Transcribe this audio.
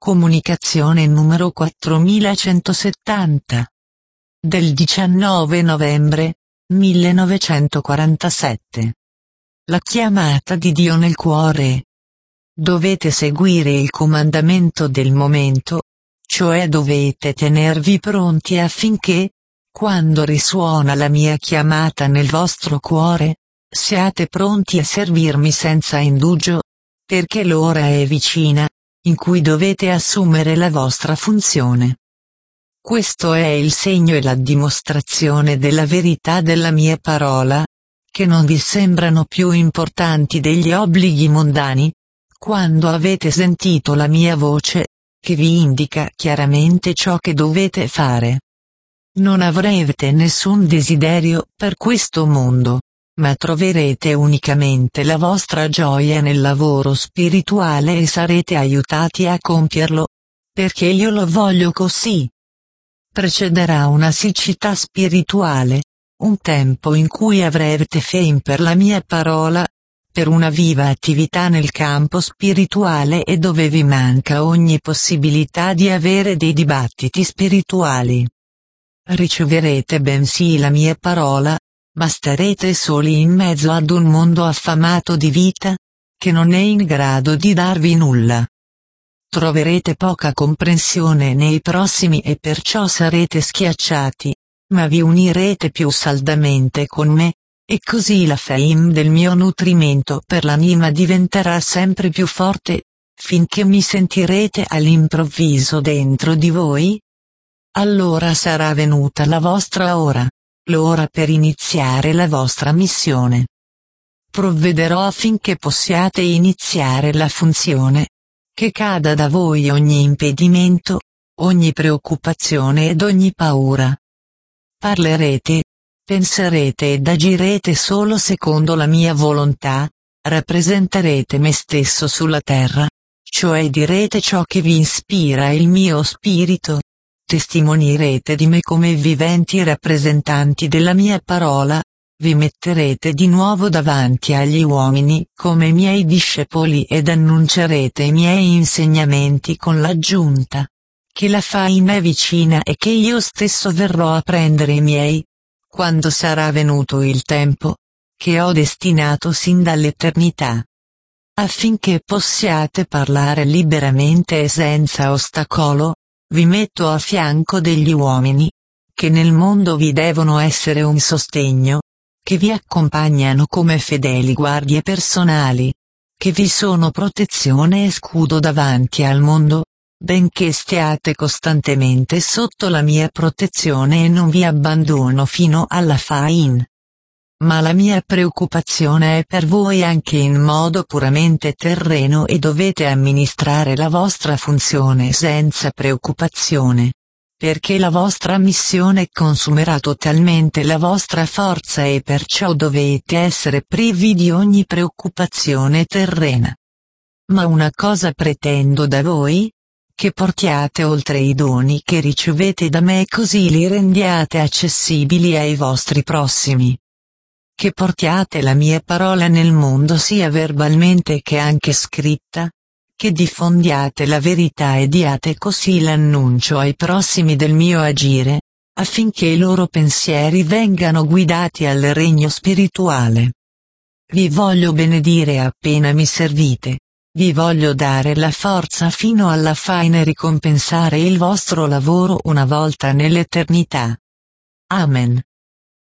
Comunicazione numero 4170. Del 19 novembre 1947. La chiamata di Dio nel cuore. Dovete seguire il comandamento del momento, cioè dovete tenervi pronti affinché, quando risuona la mia chiamata nel vostro cuore, siate pronti a servirmi senza indugio, perché l'ora è vicina, in cui dovete assumere la vostra funzione. Questo è il segno e la dimostrazione della verità della mia parola, che non vi sembrano più importanti degli obblighi mondani, quando avete sentito la mia voce, che vi indica chiaramente ciò che dovete fare. Non avrete nessun desiderio per questo mondo, ma troverete unicamente la vostra gioia nel lavoro spirituale e sarete aiutati a compierlo, perché io lo voglio così. Precederà una siccità spirituale, un tempo in cui avrete fame per la mia parola, per una viva attività nel campo spirituale e dove vi manca ogni possibilità di avere dei dibattiti spirituali. Riceverete bensì la mia parola, ma starete soli in mezzo ad un mondo affamato di vita, che non è in grado di darvi nulla. Troverete poca comprensione nei prossimi e perciò sarete schiacciati, ma vi unirete più saldamente con me, e così la fame del mio nutrimento per l'anima diventerà sempre più forte, finché mi sentirete all'improvviso dentro di voi. Allora sarà venuta la vostra ora, l'ora per iniziare la vostra missione. Provvederò affinché possiate iniziare la funzione, che cada da voi ogni impedimento, ogni preoccupazione ed ogni paura. Parlerete, penserete ed agirete solo secondo la mia volontà, rappresenterete me stesso sulla terra, cioè direte ciò che vi ispira il mio spirito. Testimonierete di me come viventi rappresentanti della mia parola, vi metterete di nuovo davanti agli uomini come miei discepoli ed annuncerete i miei insegnamenti con l'aggiunta, che la fame è vicina e che io stesso verrò a prendere i miei, quando sarà venuto il tempo, che ho destinato sin dall'eternità. Affinché possiate parlare liberamente e senza ostacolo, vi metto a fianco degli uomini, che nel mondo vi devono essere un sostegno, che vi accompagnano come fedeli guardie personali, che vi sono protezione e scudo davanti al mondo, benché stiate costantemente sotto la mia protezione e non vi abbandono fino alla fine. Ma la mia preoccupazione è per voi anche in modo puramente terreno e dovete amministrare la vostra funzione senza preoccupazione, perché la vostra missione consumerà totalmente la vostra forza e perciò dovete essere privi di ogni preoccupazione terrena. Ma una cosa pretendo da voi, che portiate oltre i doni che ricevete da me così li rendiate accessibili ai vostri prossimi. Che portiate la mia parola nel mondo sia verbalmente che anche scritta, che diffondiate la verità e diate così l'annuncio ai prossimi del mio agire, affinché i loro pensieri vengano guidati al regno spirituale. Vi voglio benedire appena mi servite, vi voglio dare la forza fino alla fine e ricompensare il vostro lavoro una volta nell'eternità. Amen.